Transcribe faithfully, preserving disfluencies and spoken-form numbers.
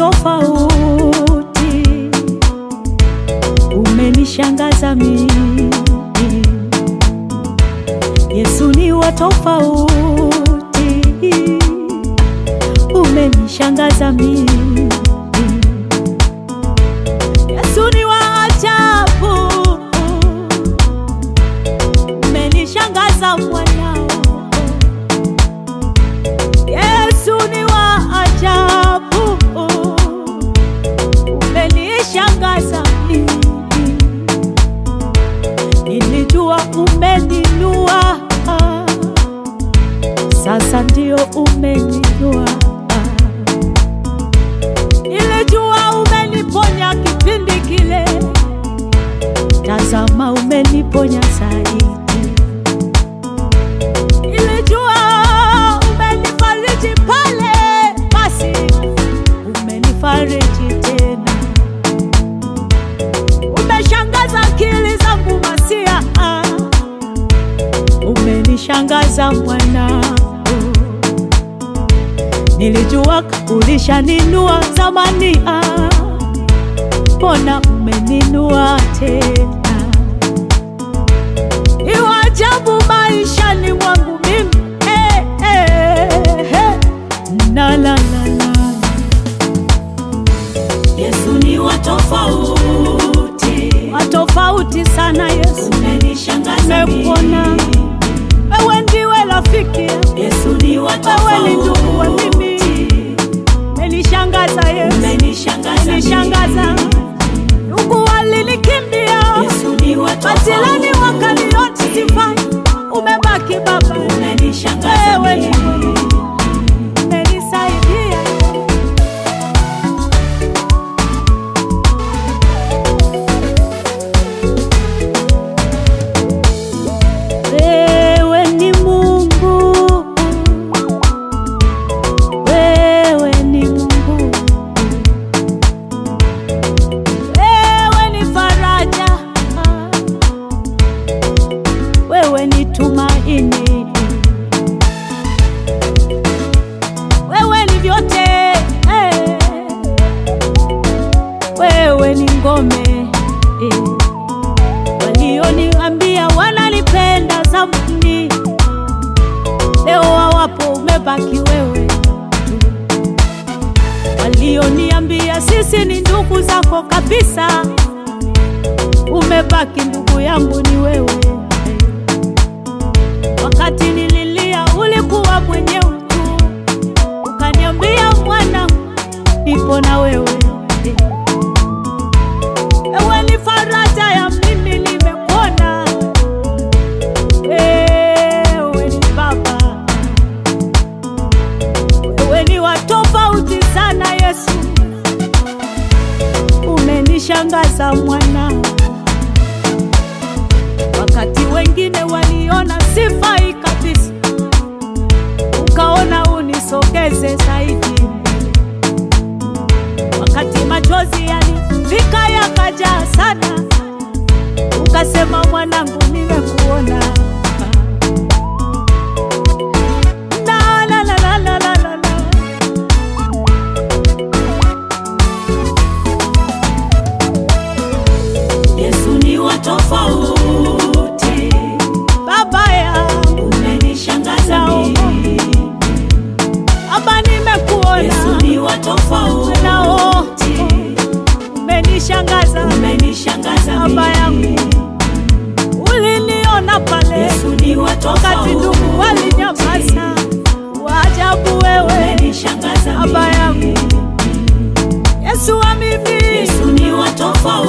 tofauti, umenishangaza mimi. Yesu ni wa tofauti, umenishangaza mimi. Yesu ni wa ajabu, umenishangaza mwanao. Yesu ni wa ajabu, umenishangaza mimi. Nilijua umeninua, sasa ndio umeninua. Nilijua umeniponya kipindi kile, tazama umeniponya zaidi. Nilijua umenifariji pale, basi umenifariji tena. Umeshangaza akili zangu masia, umenishangaza mwanao. Nilijua ulishaninua zamani, mbona umeninua tena? Ni ajabu maishani mwangu mimi, eh, eh, eh. Na la la la. Yesu ni wa tofauti, wa tofauti sana Yesu. umenishangaza Nimekuona mimi. wewe ndiwe rafiki, Yesu ni wa wewe ni ndugu wa tofauti, mimi. Umenishangaza Yesu, umenishangaza umenishangaza. mimi. Ndugu walinikimbia, Yesu ni wa majirani tofauti, wakaniona sifai, umebaki Baba. umenishangaza Wewe ni mimi. umenisaidia. Wewe ni Mungu, wewe ni Mungu, wewe ni faraja, wewe ni tumaini, wewe ni vyote, eh. Wewe ni ngome, eh. Walioniambia wananipenda zamani, leo hawapo, umebaki wewe. Walioniambia sisi ni ndugu zako kabisa, umebaki ndugu yangu ni wewe. Wakati nililia ulikuwa mwenye utu, ukaniambia mwana, nipo na wewe. Wewe ni faraja ya mimi, nimekuona. Wewe ni Baba, wewe ni wa tofauti sana Yesu, umenishangaza mwana. Wakati wengine waliona sifai kabisa, ukaona unisogeze zaidi. Wakati machozi yalifika yakajaa sana, ukasema mwanangu, nimekuona. La la la la la la la. Yesu ni wa tofauti, Baba yangu, umenishangaza mimi. Baba nimekuona. Yesu ni wa tofauti, Umenishangaza, umenishangaza Baba yangu. mimi. Uliniona pale Yesu ni wa wakati tofauti, ndugu walinyamaza. Waajabu wewe, umenishangaza Baba yangu. mimi. Yesu wa mimi, Yesu ni wa tofauti,